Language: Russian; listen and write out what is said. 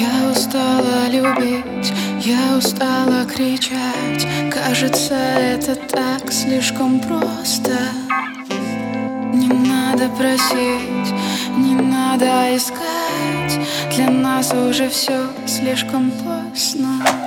Я устала любить, я устала кричать. Кажется, это так слишком просто. Не надо просить, не надо искать. Для нас уже все слишком поздно.